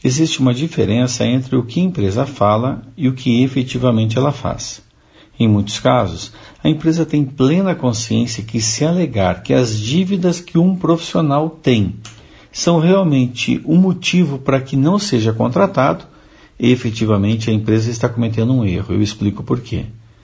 existe uma diferença entre o que a empresa fala e o que efetivamente ela faz. Em muitos casos, a empresa tem plena consciência que, se alegar que as dívidas que um profissional tem são realmente um motivo para que não seja contratado, efetivamente a empresa está cometendo um erro. Eu explico por quê.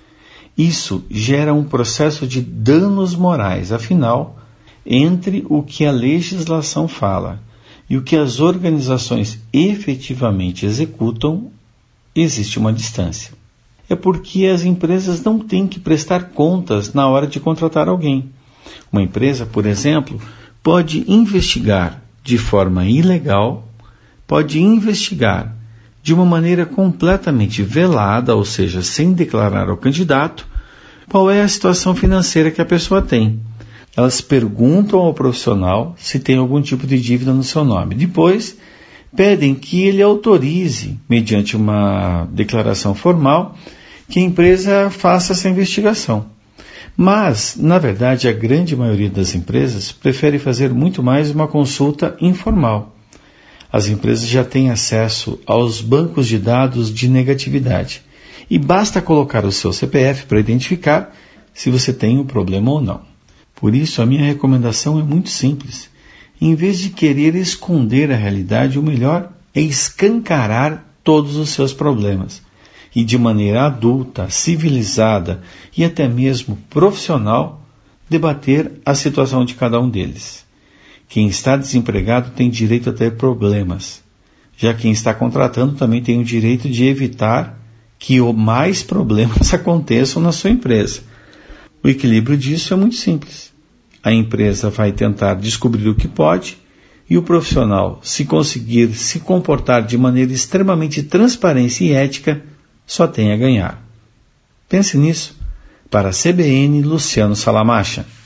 Isso gera um processo de danos morais, afinal, entre o que a legislação fala e o que as organizações efetivamente executam, existe uma distância. É porque as empresas não têm que prestar contas na hora de contratar alguém. Uma empresa, por exemplo, pode investigar de forma ilegal, pode investigar de uma maneira completamente velada, ou seja, sem declarar ao candidato, qual é a situação financeira que a pessoa tem. Elas perguntam ao profissional se tem algum tipo de dívida no seu nome. Depois, pedem que ele autorize, mediante uma declaração formal, que a empresa faça essa investigação. Mas, na verdade, a grande maioria das empresas prefere fazer muito mais uma consulta informal. As empresas já têm acesso aos bancos de dados de negatividade e basta colocar o seu CPF para identificar se você tem um problema ou não. Por isso, a minha recomendação é muito simples. Em vez de querer esconder a realidade, o melhor é escancarar todos os seus problemas e, de maneira adulta, civilizada e até mesmo profissional, debater a situação de cada um deles. Quem está desempregado tem direito a ter problemas. Já quem está contratando também tem o direito de evitar que mais problemas aconteçam na sua empresa. O equilíbrio disso é muito simples. A empresa vai tentar descobrir o que pode e o profissional, se conseguir se comportar de maneira extremamente transparente e ética, só tem a ganhar. Pense nisso. Para a CBN, Luciano Salamacha.